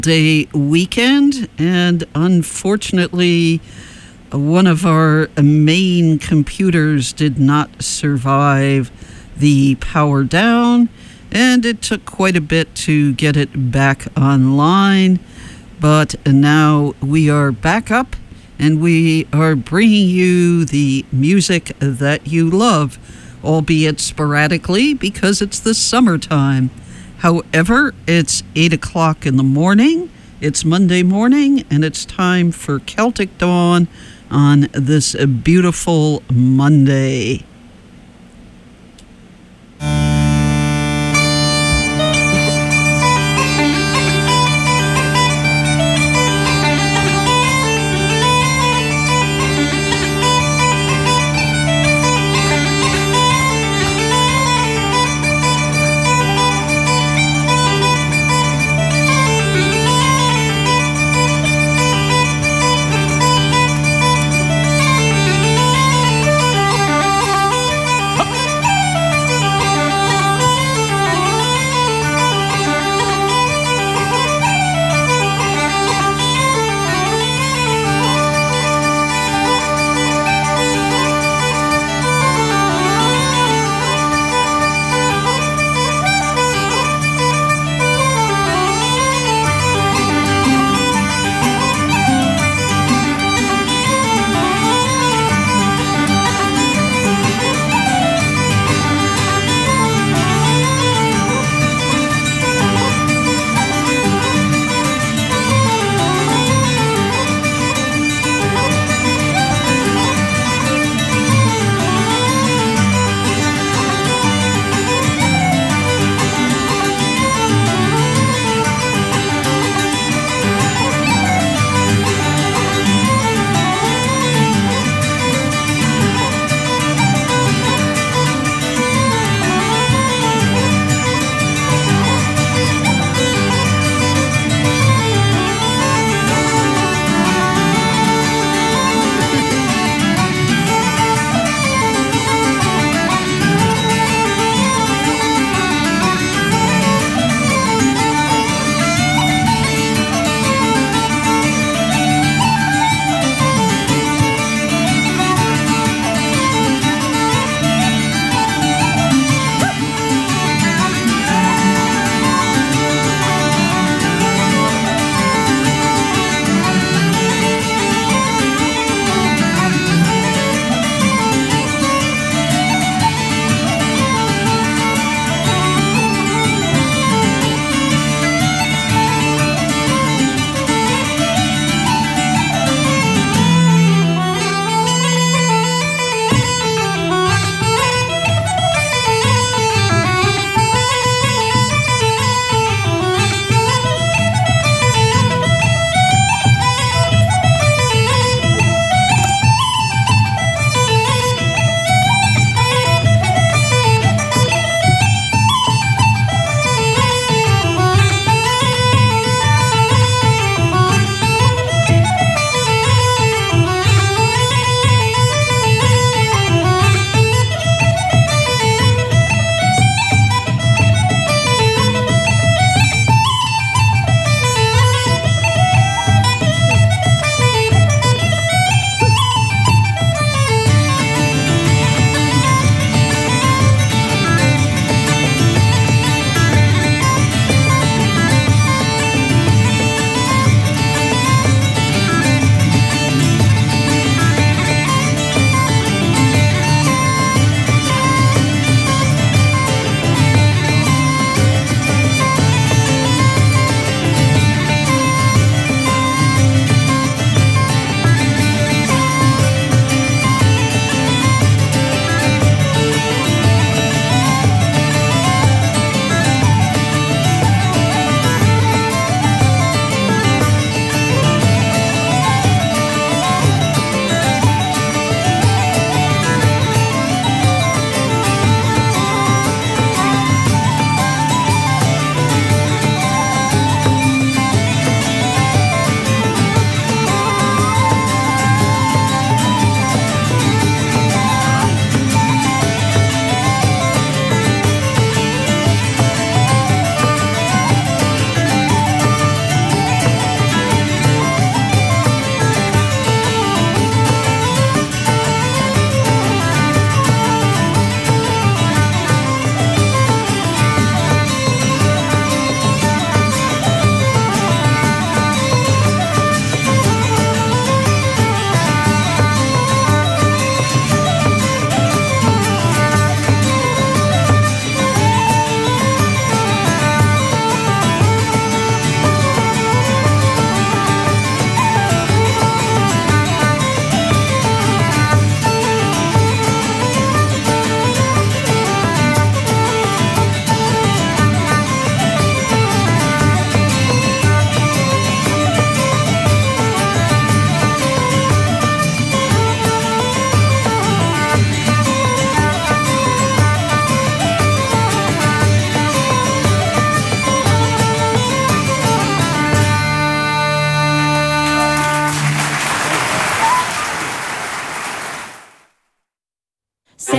Day weekend, and unfortunately, one of our main computers did not survive the power down, and it took quite a bit to get it back online. But now we are back up, and we are bringing you the music that you love, albeit sporadically because it's the summertime. However, it's 8 o'clock in the morning, it's Monday morning, and it's time for Celtic Dawn on this beautiful Monday.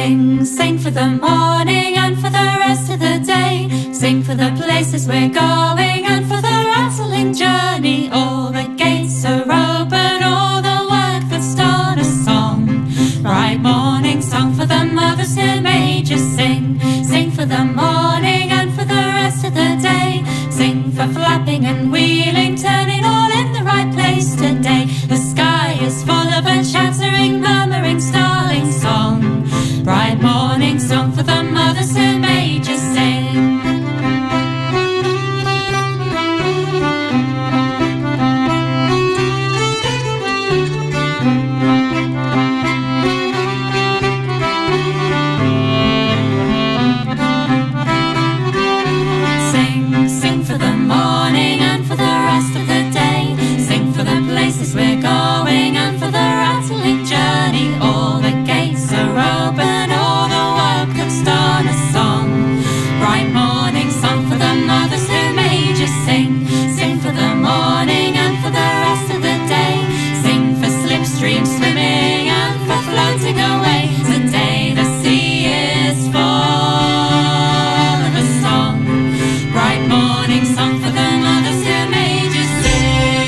Sing, sing for the morning and for the rest of the day. Sing for the places we're going and for the rattling journey. All the gates are open, all the work that's start a song. Bright morning song for the mothers who made you sing. Sing for the morning and for the rest of the day. Sing for flapping and wheeling, turning all in the right place today. The sky is full of a chattering, murmuring, starling song. Bright morning song for the mothers who made you sing. Sing, sing for the morning and for the rest of the day. Sing for the places we're going and for the rattling journey. All the gates are open, all the work that's done a song. Bright morning song for the mothers who made you sing. Sing for the morning and for the rest of the day. Sing for slipstream swimming and for floating away. Today the sea is full of a song. Bright morning song for the mothers who made you sing.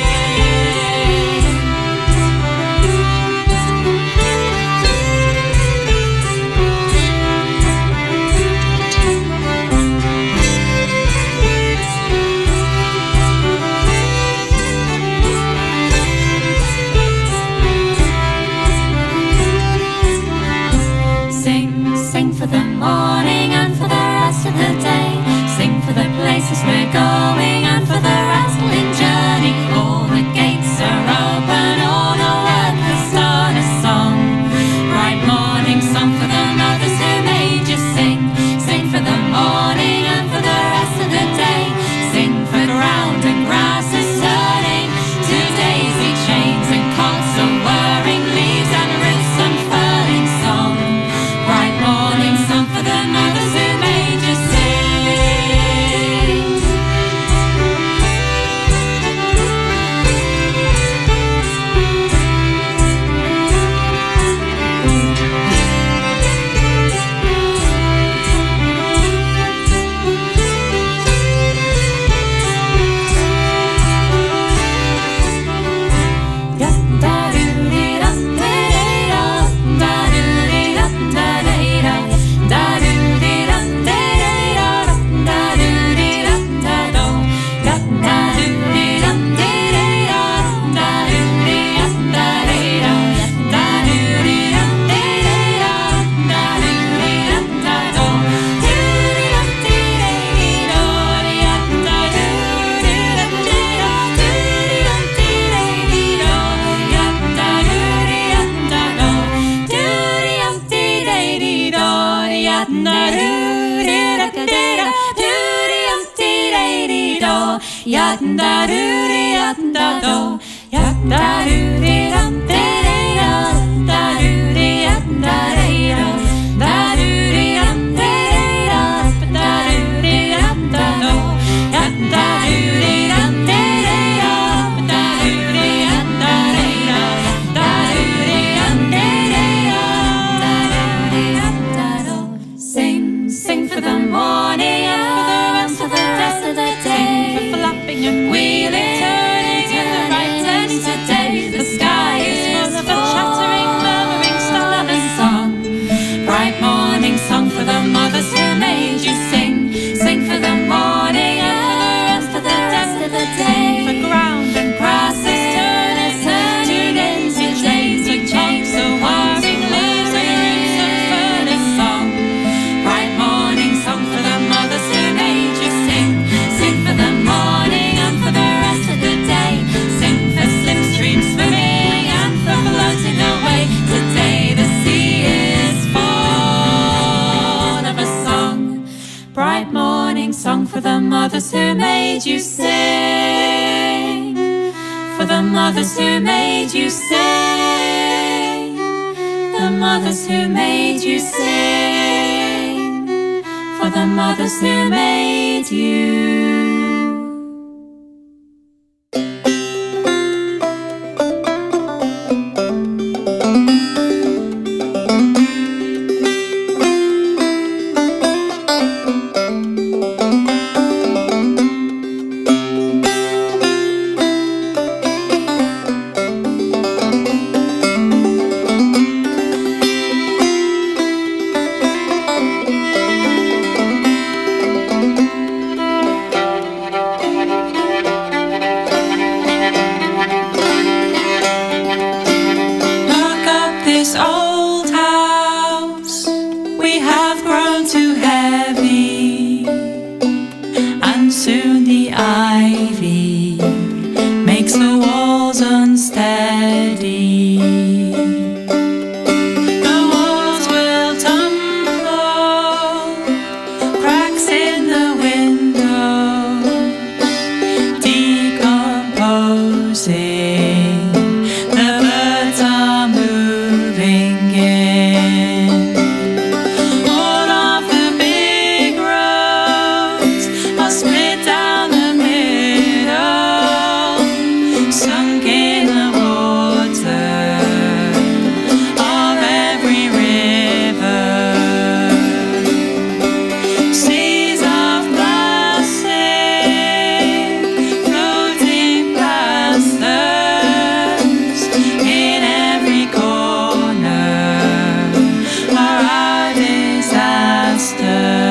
Sing, sing for the morning and for the rest of the day. Sing for the places we're going and for the rattling journey. All the gates are open, all the work has start a song. Bright morning song for the mothers who made you sing. Sing for the morning and for the rest of the day. Sing for ground and grass is turning to daisy chains and cogs are whirring, leaves and roots unfurling song. Bright morning song for the mothers who made you sing. Sing, sing for the morning and for the rest of the day. Sing for flapping and wheeling, turning in the right turning today. The sky is full of a chattering, murmuring, starling song. Bright morning song for the mothers who made you sing. Sing for the morning and for the rest of the day. For ground and grass is turning into daisy chains, so whirring leaves and roots unfurling song. Bright morning song for the mothers who made you sing. Sing for the morning and for the rest of the day. Sing for slipstream swimming and for floating away. Today the sea is full of a song. Bright morning song for the mothers who made you sing. For the mothers who made you sing. The mothers who made you sing. For the mothers who made you. closing, the birds are moving in. All of the big roads are split down the middle, sunk in the water of every river. Seas of plastic, floating plasters in every corner are our disasters.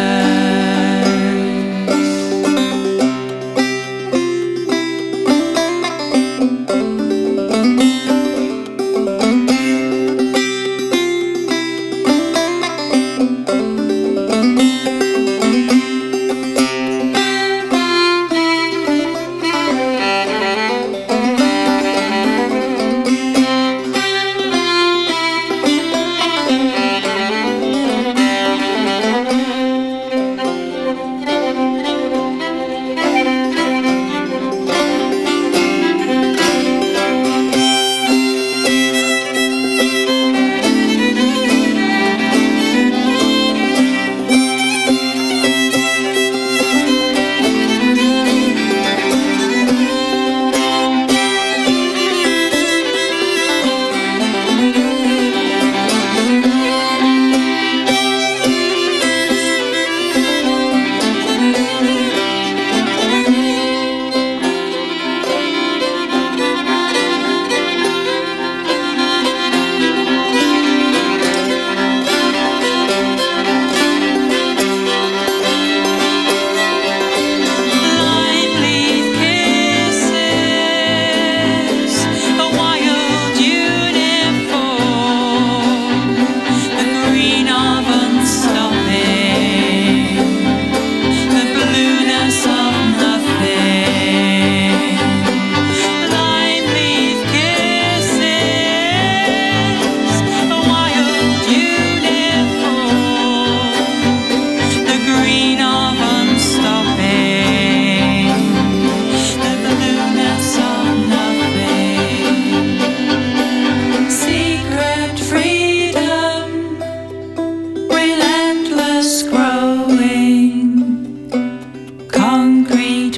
Concrete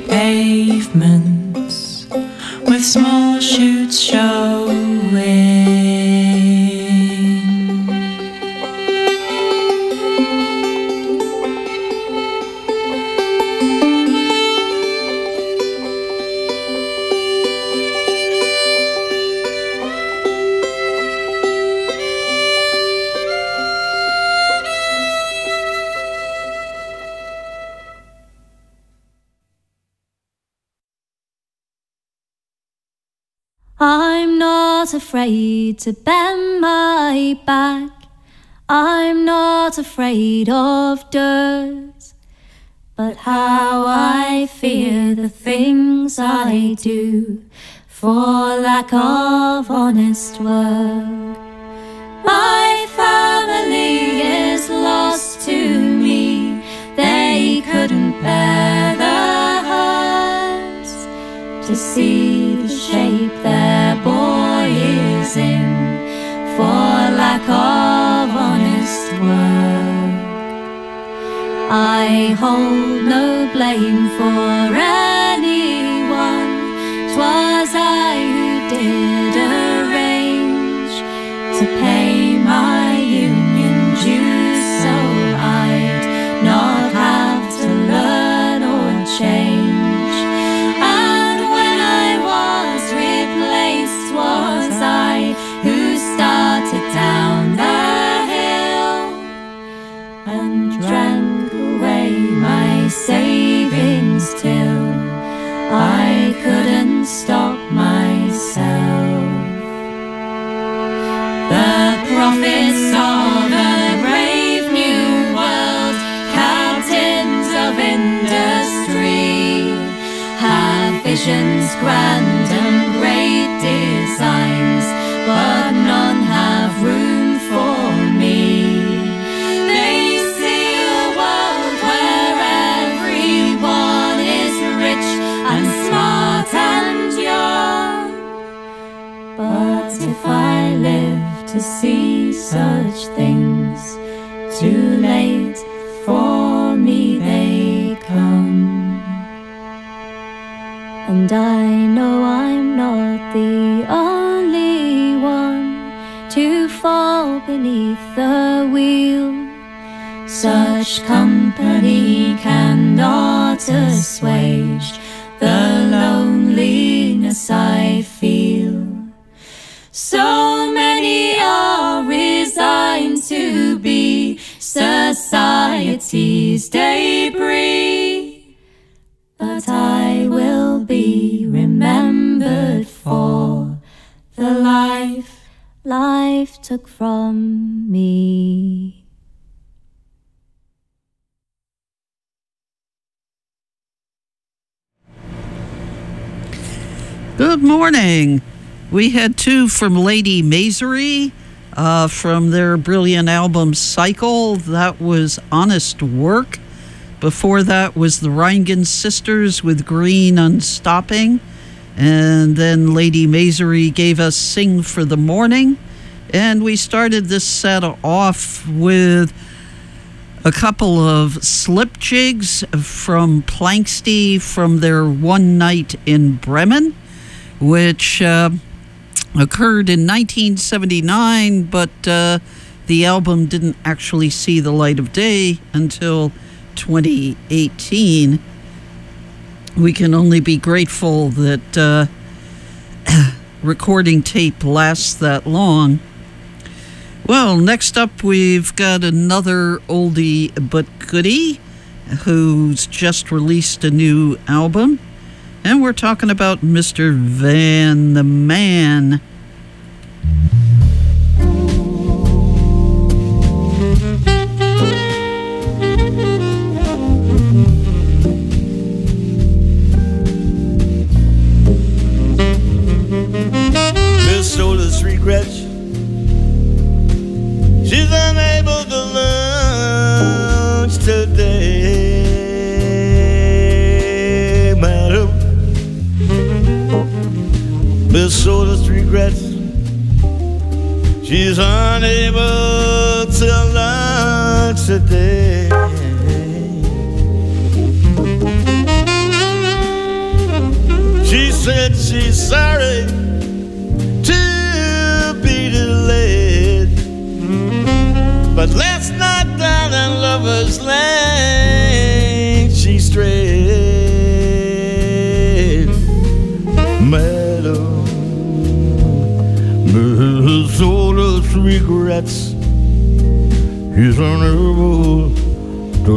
pavements with small shoots showing. I'm not afraid to bend my back. I'm not afraid of dirt. But how I fear the things I do for lack of honest work. My family is lost to me. They couldn't bear the hurt to see the shape their boy is in for lack of honest work. I hold no blame for anyone. 'Twas I who did arrange to pay my union dues, so I'd not have to learn or change. And when I was replaced, 'twas I who started down the hill and drank away my savings till I couldn't stop myself. if I live to see such things. Too late for me they come. And I know I'm not the only one to fall beneath the wheel. Such company cannot assuage the loneliness I feel. So many are resigned to be society's debris, but I will be remembered for the life took from me. Good morning. We had two from Lady Masery from their brilliant album Cycle. That was Honest Work. Before that was the Reingen Sisters with Green Unstopping. And then Lady Masery gave us Sing for the Morning. And we started this set off with a couple of slip jigs from Planxty from their One Night in Bremen, which occurred in 1979, but the album didn't actually see the light of day until 2018. We can only be grateful that recording tape lasts that long. Well, next up we've got another oldie but goodie who's just released a new album. And we're talking about Mr. Van the Man. Miss Soda's regrets. She's unable to lunch today, madam. Miss Soda's regrets. She's unable to lunch today. She said she's sorry to be delayed, but last night down in Lover's Lane she strayed. Madam, Miss Soda's regrets. He's unable to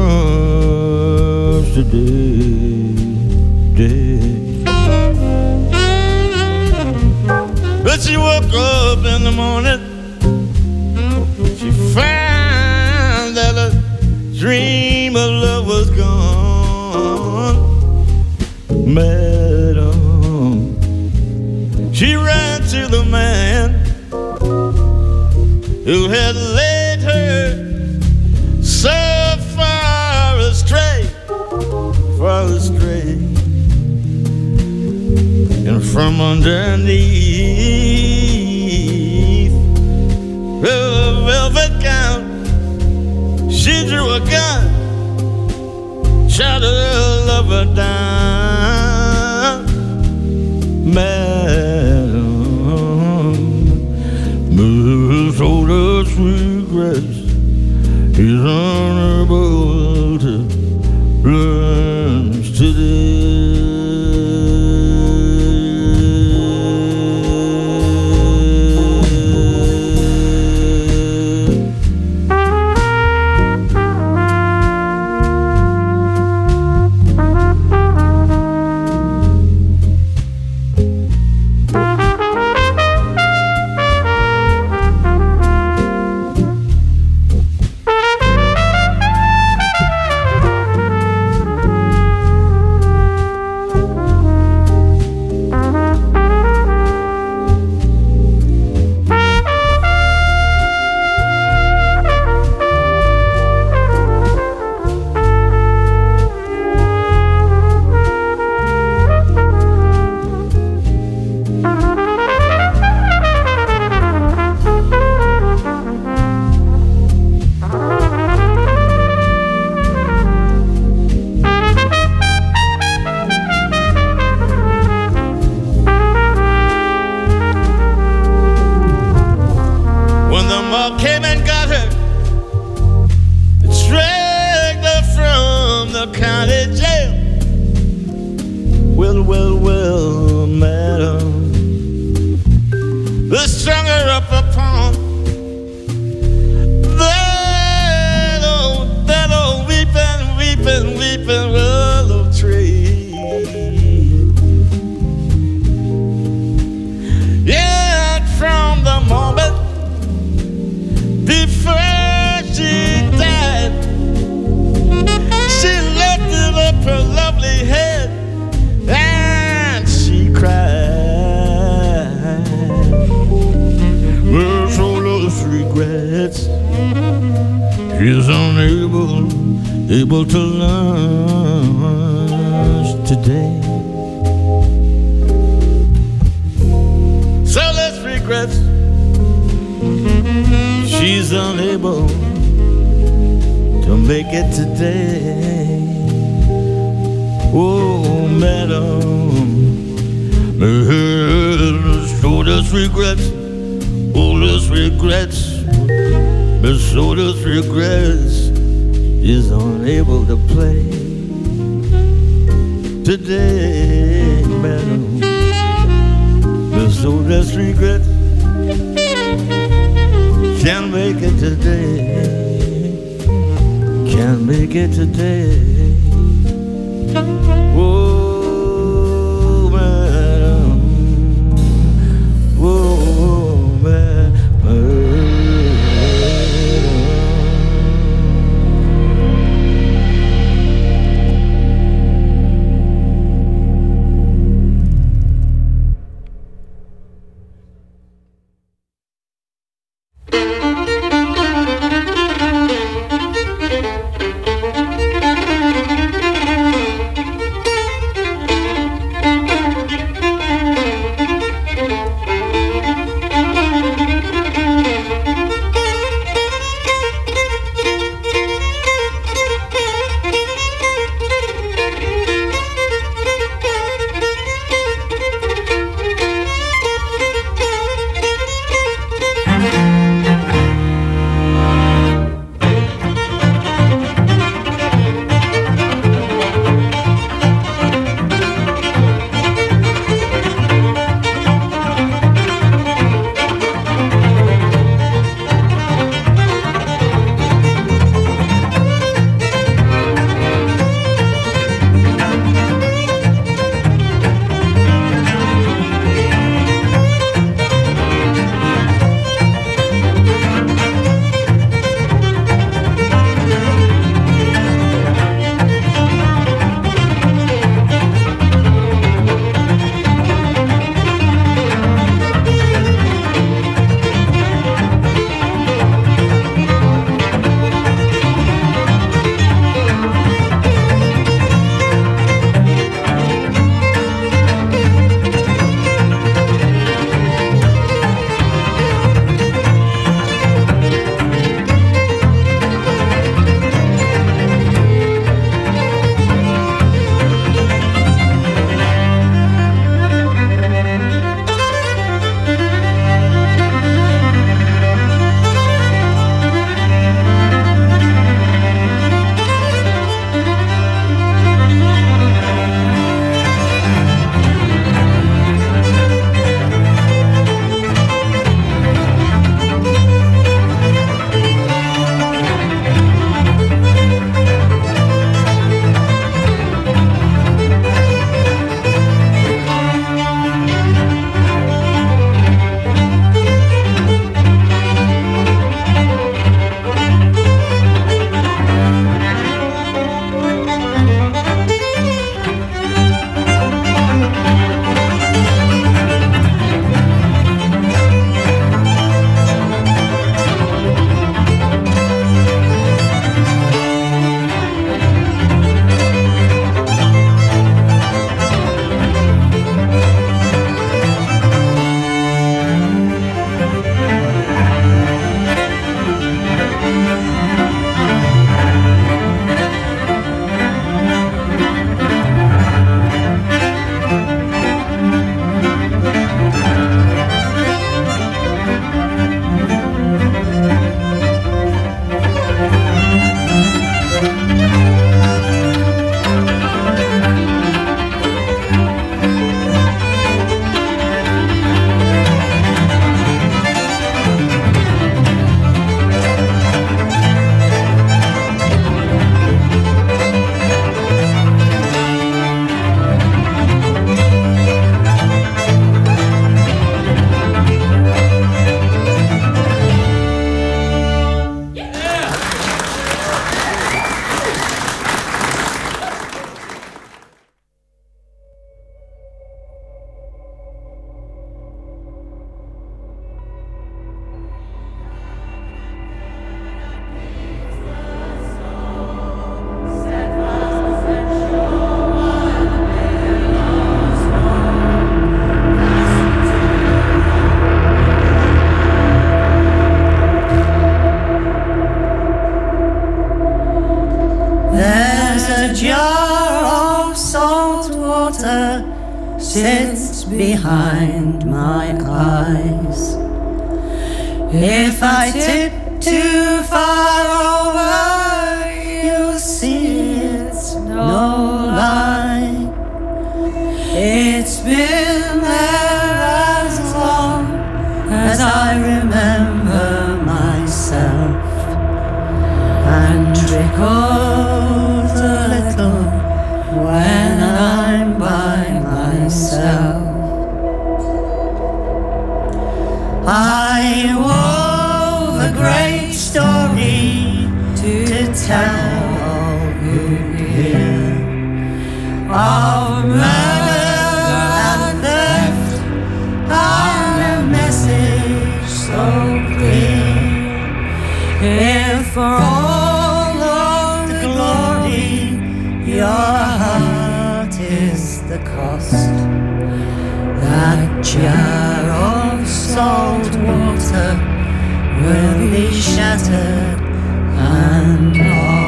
love today. But she woke up in the morning, she found that a dream of love was gone. Madam, she ran to the man who had led her so far astray, and from underneath her velvet gown she drew a gun, shot her lover down. Madam, Miss Soda's regrets. He's unable to lunch today. able to lunch today. So let's regret she's unable to make it today. Oh, madam, so does regrets, oh, does regrets, but so does regrets is unable to play today, madam, but so does regrets can't make it today, can't make it today. Oh, madam, oh, madam. behind my eyes. If I tip too far over, you'll see it's no lie. It's been there as long as I remember myself, and trickles a little when I'm by myself. I wove a great story to tell all who hear of murder and theft, and a message so clear. If for all of the glory your heart is the cost, that jar of salt water will be shattered and lost.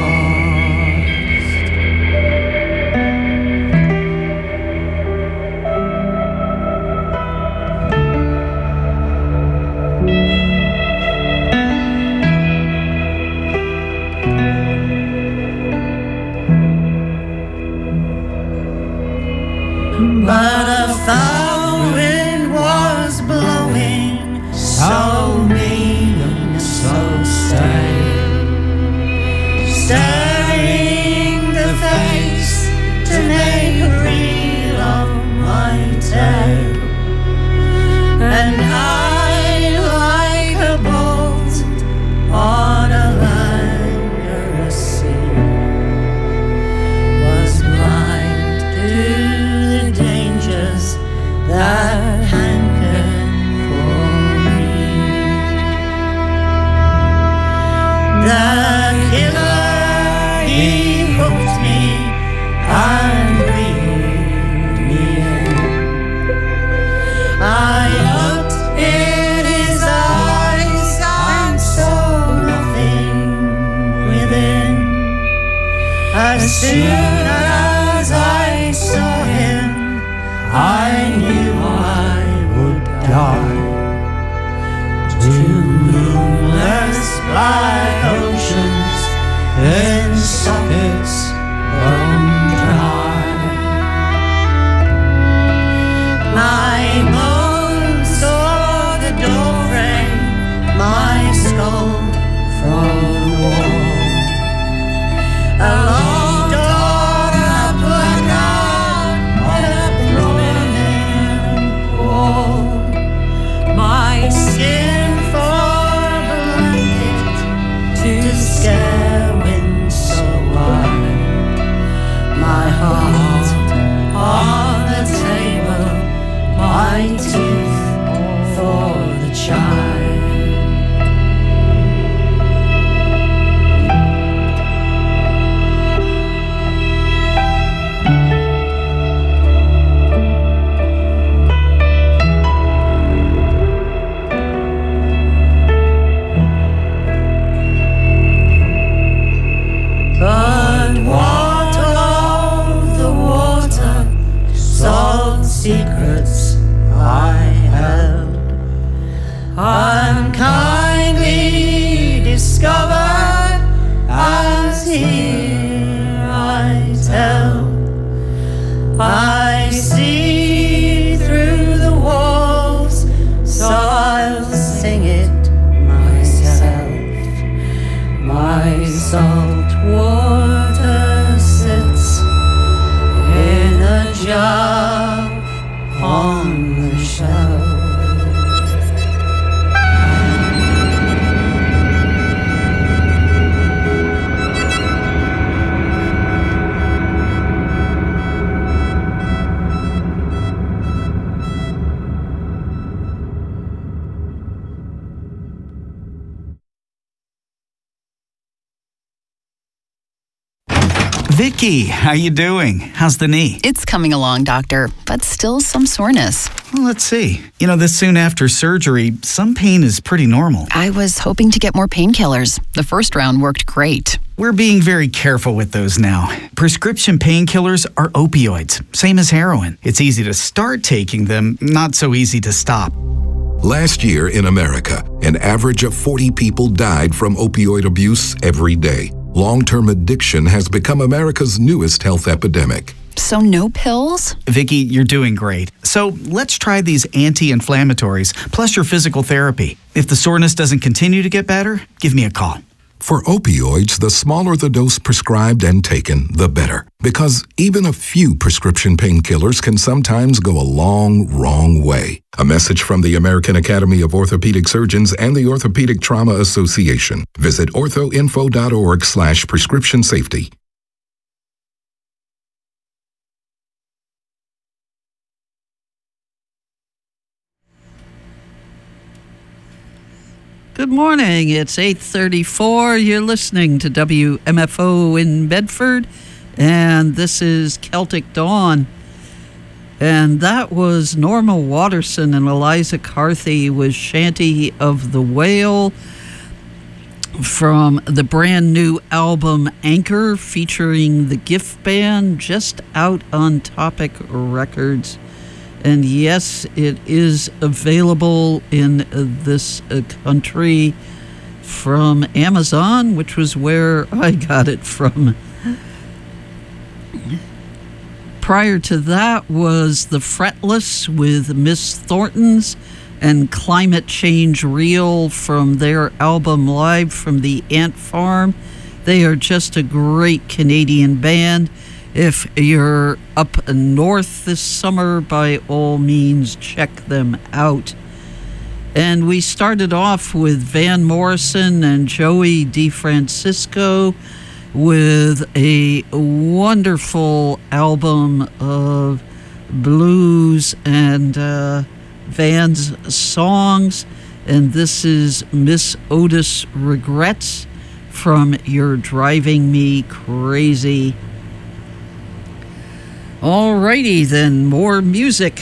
But a foul wind was blowing, so mean and so stale, staring the face to make a reel of my tale. And I, like a boat on a languorous sea, was blind to the dangers that hankered for me. The killer, he hooked me and reeled me in. I looked in his eyes and saw nothing within. As soon as I saw him, I knew I would die. Two moonless black oceans in sockets bone dry. My bones saw the door frame, my skull from the wall. A long door, a placard on a prominent wall. My skin for a blanket to scare wind so wide. My heart on the table, my teeth for the child. But what of the water, salt secrets I held, unkindly discovered, as here I tell. I see through the walls, so I'll sing it myself. My salt water sits in a jar on the shelf. Vicky, how you doing? How's the knee? It's coming along, doctor, but still some soreness. Well, let's see. This soon after surgery, some pain is pretty normal. I was hoping to get more painkillers. The first round worked great. We're being very careful with those now. Prescription painkillers are opioids, same as heroin. It's easy to start taking them, not so easy to stop. Last year in America, an average of 40 people died from opioid abuse every day. Long-term addiction has become America's newest health epidemic. So no pills? Vicki, you're doing great. So let's try these anti-inflammatories, plus your physical therapy. If the soreness doesn't continue to get better, give me a call. For opioids, the smaller the dose prescribed and taken, the better. Because even a few prescription painkillers can sometimes go a long, wrong way. A message from the American Academy of Orthopedic Surgeons and the Orthopedic Trauma Association. Visit orthoinfo.org/prescription safety. Good morning. It's 8:34. You're listening to WMFO in Bedford, and this is Celtic Dawn. And that was Norma Watterson and Eliza Carthy with Shanty of the Whale from the brand new album Anchor, featuring the Gift Band, just out on Topic Records. And yes, it is available in this country from Amazon, which was where I got it from. Prior to that was The Fretless with Miss Thornton's and Climate Change Real from their album Live from the Ant Farm. They are just a great Canadian band. If you're up north this summer, by all means, check them out. And we started off with Van Morrison and Joey DeFrancisco with a wonderful album of blues and Van's songs. And this is Miss Otis Regrets from You're Driving Me Crazy. Alrighty then, more music.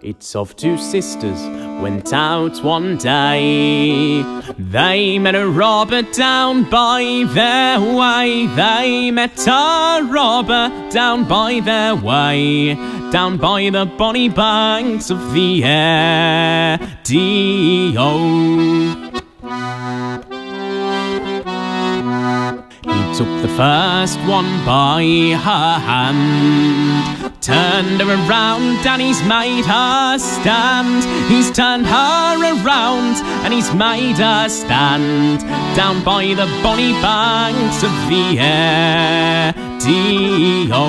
It's of two sisters went out one day. They met a robber down by their way. They met a robber down by their way, down by the bonny banks of the Adio. He took the first one by her hand, turned her around and he's made her stand. He's turned her around and he's made her stand, down by the bonny banks of the Adio.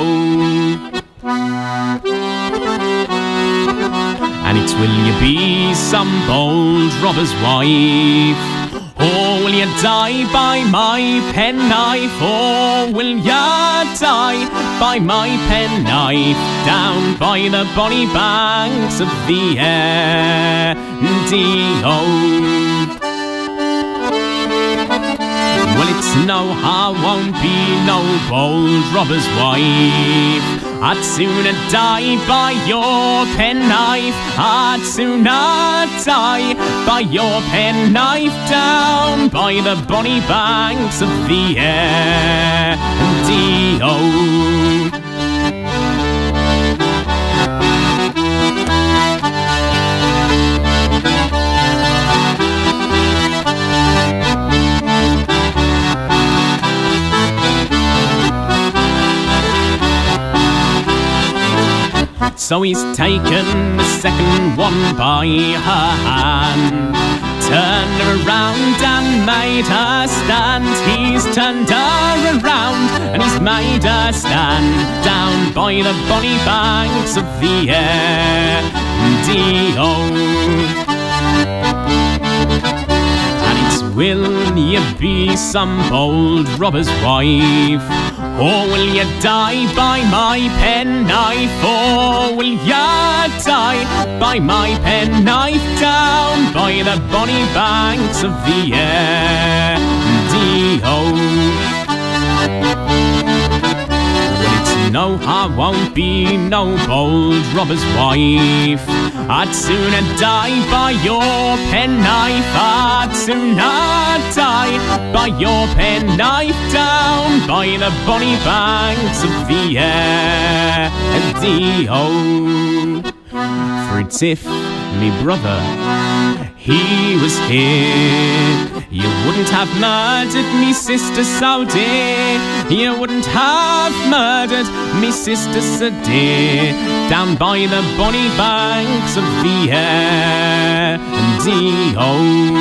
And it's will you be some bold robber's wife, or will you die by my penknife? Or will you die by my penknife, down by the bonny banks of the Adio? Well, it's no, I won't be no bold robber's wife. I'd sooner die by your penknife. I'd sooner die by your penknife, down by the bonny banks of the Adio. So he's taken the second one by her hand, turned her around and made her stand. He's turned her around and he's made her stand, down by the bonny banks of the Adio. And it's will you be some bold robber's wife, or will you die by my penknife? Or will you die by my penknife, down by the bonny banks of the Adio? Well, it's no, I won't be no bold robber's wife. I'd sooner die by your penknife. I'd sooner die by your penknife, down by the bonny banks of the Adio. For it's if me brother, he was here, you wouldn't have murdered me sister so dear. You wouldn't have murdered me sister so dear, down by the bonny banks of the Adio.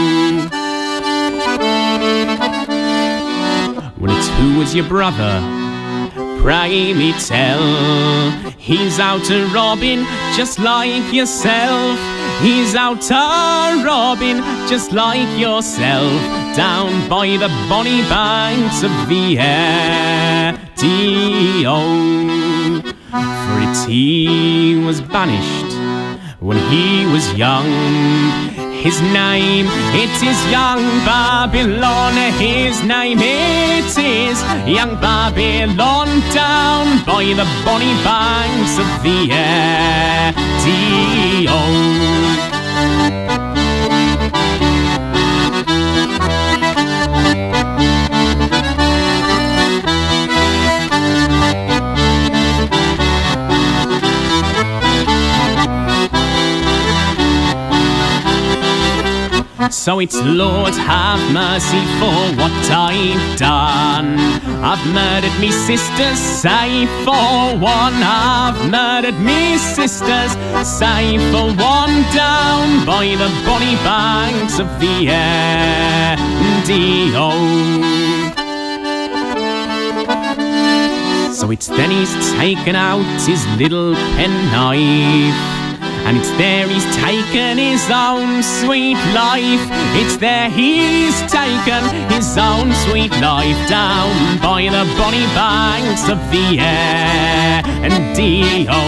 Well, it's who was your brother? Pray me tell. He's out a robbing just like yourself. He's out a robbing just like yourself, down by the bonny banks of the Adio. For it's he was banished when he was young. His name, it is Young Babylon. His name, it is Young Babylon, down by the bonny banks of the Adio. So it's Lord have mercy for what I've done. I've murdered me sisters, save for one. I've murdered me sisters, save for one, down by the bonny banks of the Adio. So it's then he's taken out his little penknife, and it's there he's taken his own sweet life. It's there he's taken his own sweet life, down by the bonny banks of the Adio.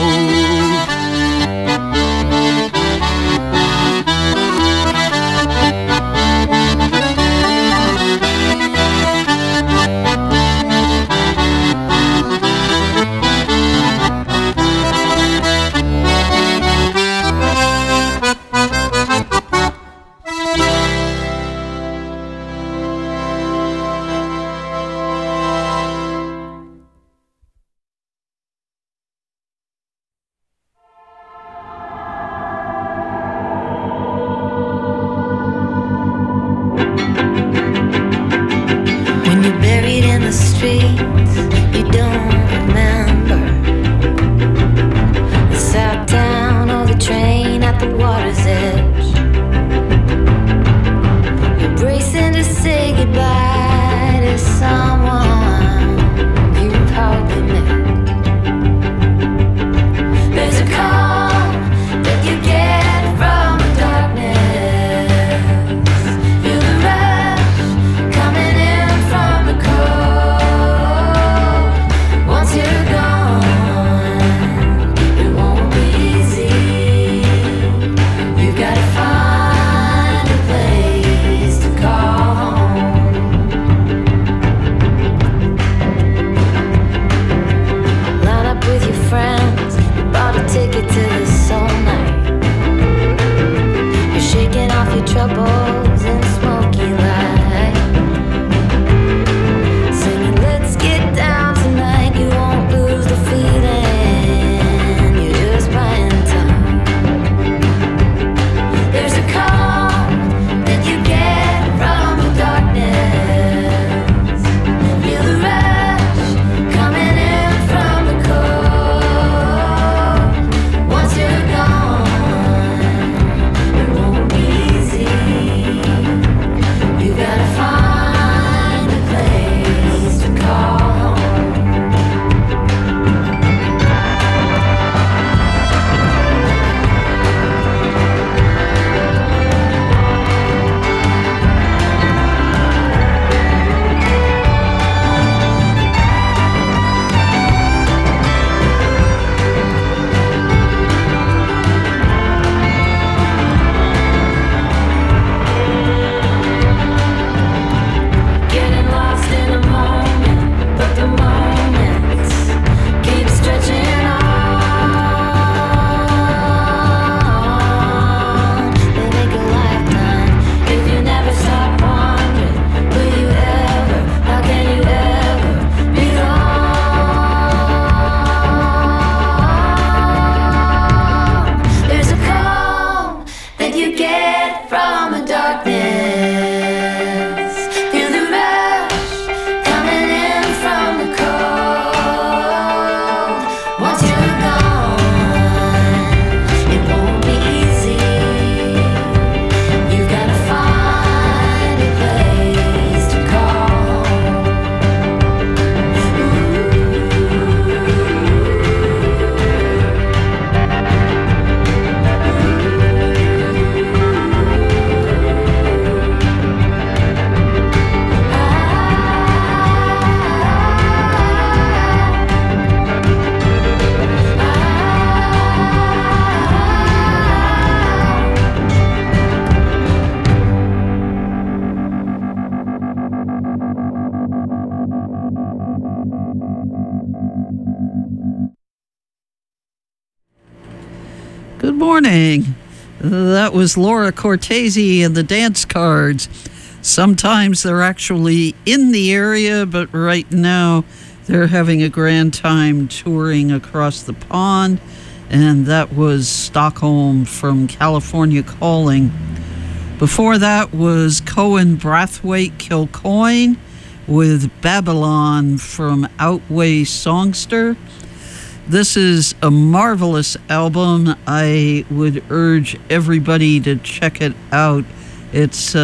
Good morning. That was Laura Cortese and the Dance Cards. Sometimes they're actually in the area, but right now they're having a grand time touring across the pond. And that was Stockholm from California Calling. Before that was Cohen Brathwaite Kilcoyne with Babylon from Outweigh Songster. This is a marvelous album. I would urge everybody to check it out. It's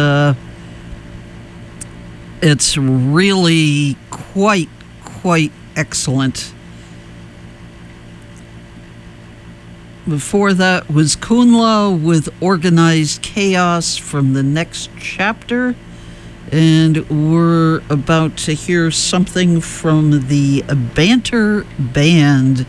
really quite excellent. Before that was Kunla with Organized Chaos from the Next Chapter. And we're about to hear something from the Banter Band.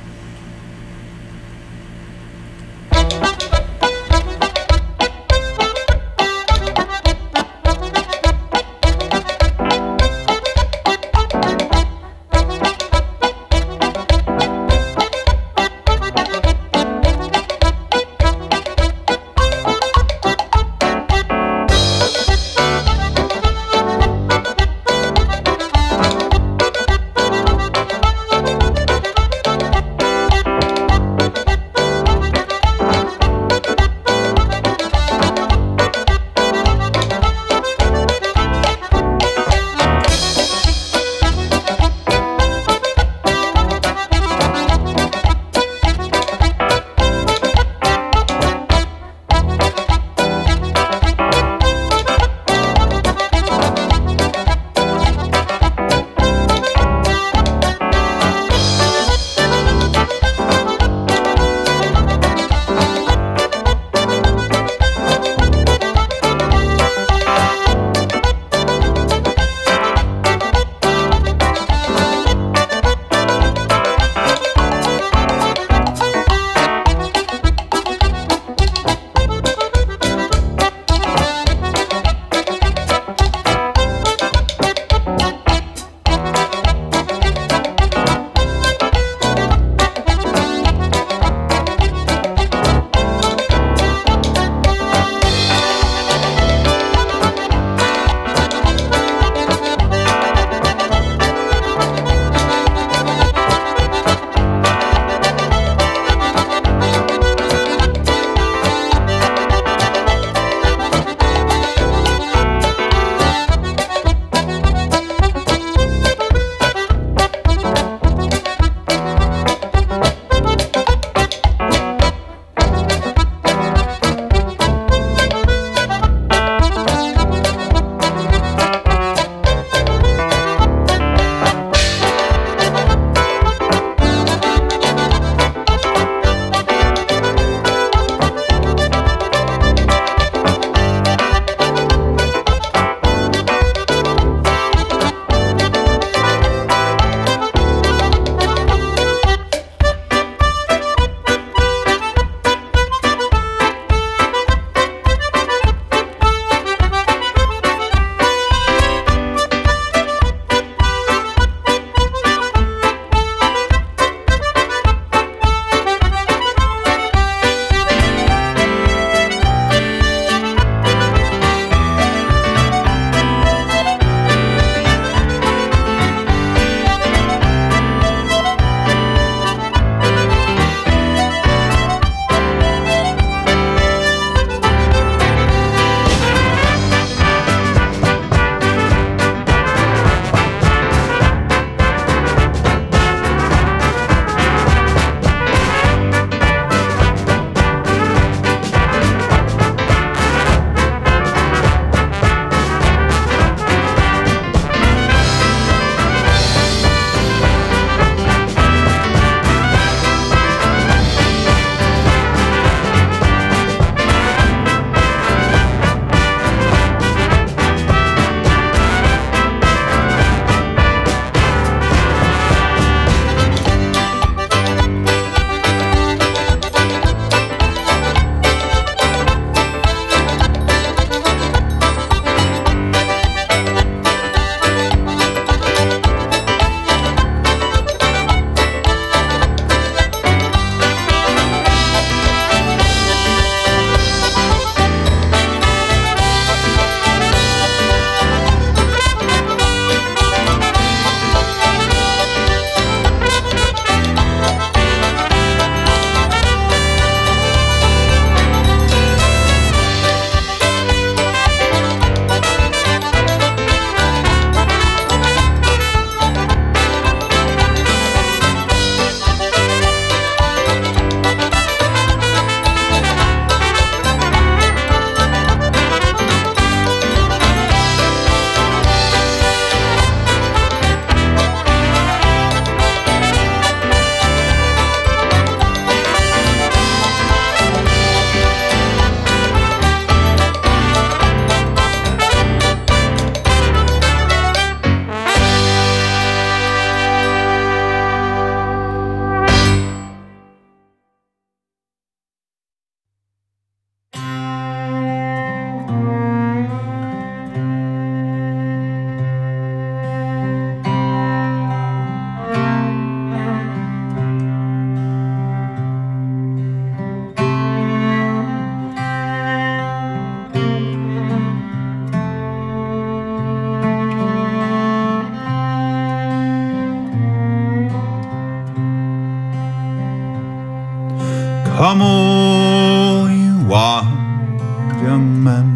Come all you wild young men,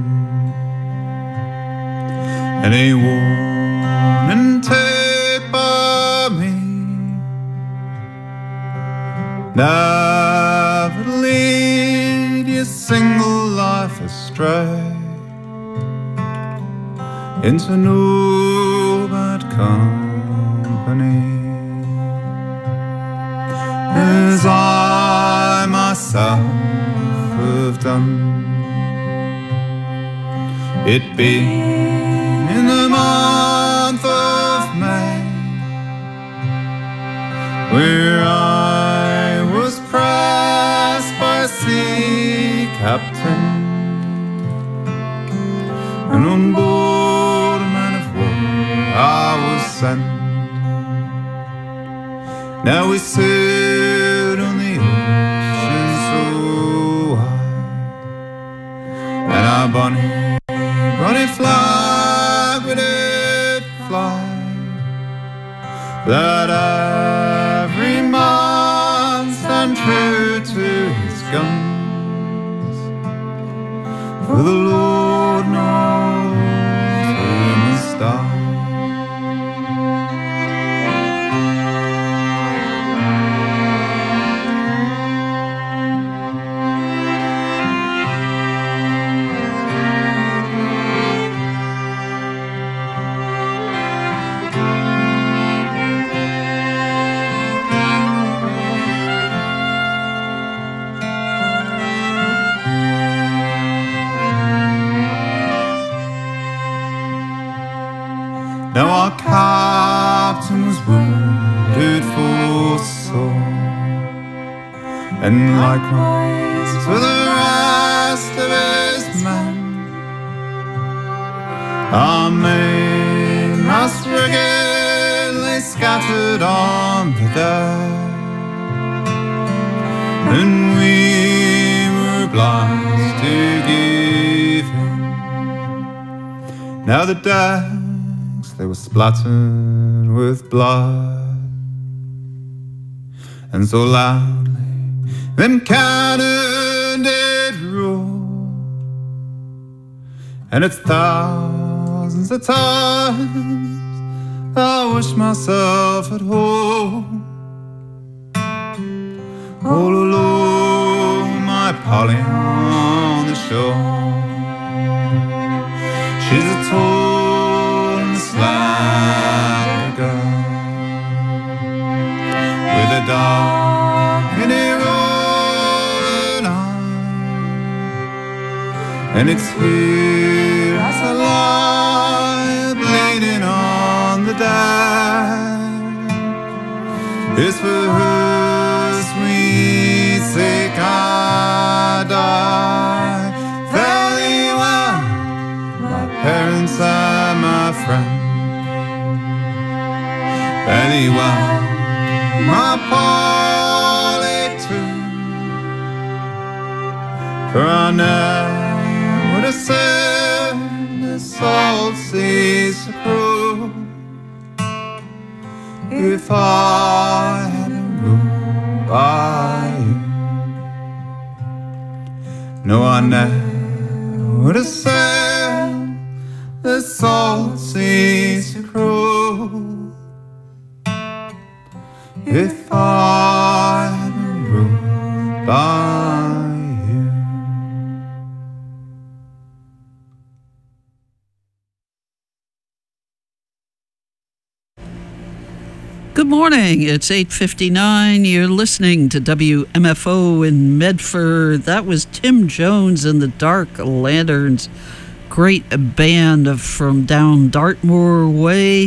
any warning take by me, never lead your single life astray into no bad company, as I myself have done. It being in the month of May, where I was pressed by a sea captain, and on board a man of war I was sent. Now we sailed on the ocean so high, and our bonny flag would it fly, that every man stand true to his guns, for the Lord knows who must die. Now our captain was wounded for sore, and likewise for the rest of his men. Our mainmast frigate lay scattered on the deck, and we were obliged to give in. Now the deck they were splattered with blood, and so loudly them cannon did roar, and it's thousands of times I wish myself at home, all alone, my Polly on the shore. She's a tall and slender girl, with a dark and heroine eye, and it's here as I lie bleeding on the deck. It's for her sweet sake I die. Fare thee well, my parents and my friends. Fare thee well, my Polly too, for I never would have said the salt seas so cruel if I hadn't ruled by you. No, I never would have said the salt seas so cruel if I hadn't ruled by you. Good morning. It's 8:59. You're listening to WMFO in Medford. That was Tim Jones and the Dark Lanterns. Great band from down Dartmoor way.